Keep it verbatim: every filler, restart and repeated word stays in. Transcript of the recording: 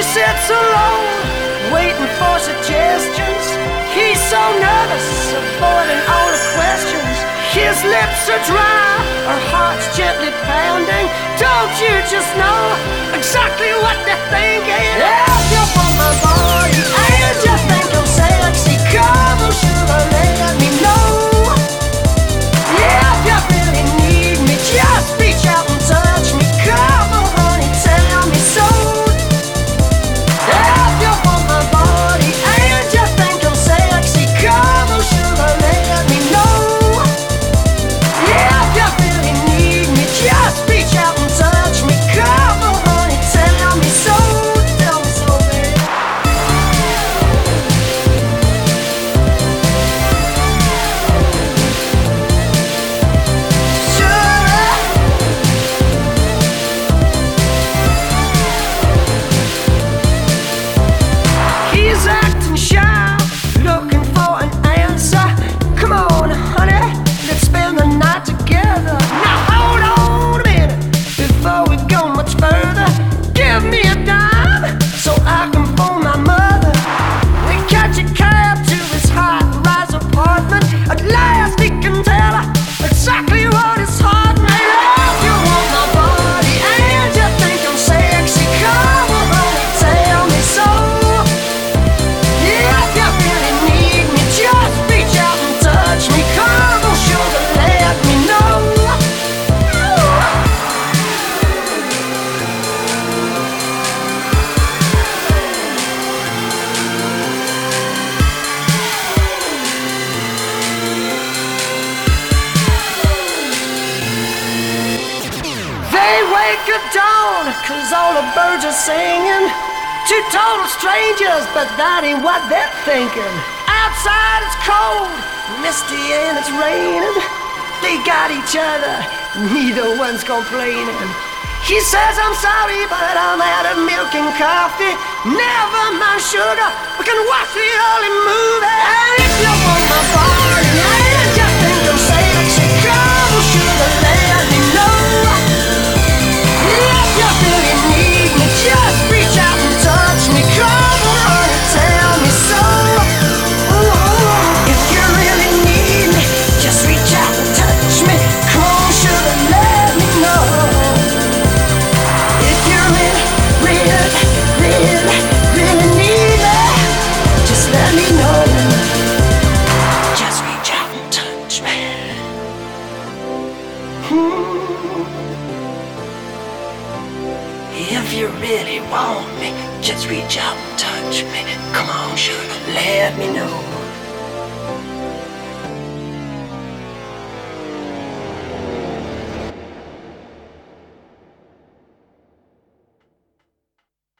sits alone, waiting for suggestions. He's so nervous, avoiding all the questions. His lips are dry, her heart's gently pounding. Don't you just know exactly what they're thinking? If you want my body and you think I'm sexy, come on, sugar, let me know. If you really need me, just reach out and touch me. Come on, honey, tell me so. If you want my body and you think I'm sexy, come on, sugar, let me know. If you really need me, just reach out and touch me. Come on, honey, tell me so. Tell me so, baby. He's acting shy, looking for an answer. Come on, honey, let's spend the night together. Now hold on a minute, before we go much further. Give me a dime, so I can phone my mother. We catch a cab to his high-rise apartment. At last he can tell her exactly what his heart made of. If you want my body and you think I'm sexy, come on, honey, tell me so. If you really need me, just reach out and touch me. Come on, sugar, let me know. They wake at dawn, cause all the birds are singing. Two total strangers, but that ain't what they're thinking. Outside it's cold, misty and it's raining. They got each other, neither one's complaining. He says, I'm sorry, but I'm out of milk and coffee. Never mind, sugar, we can watch the early movie. And if you want my body, and you think I'm sexy, come on, sugar, let me know. If you really need me, just reach out and touch me. Come on, honey, tell me so. Ooh, if you really need me, just reach out and touch me. Come on, sugar, let me know. If you really, really, really, really need me, just let me know. Just reach out and touch me. Hmm. If you really want me, just reach out and touch me. Come on, sugar, let me know.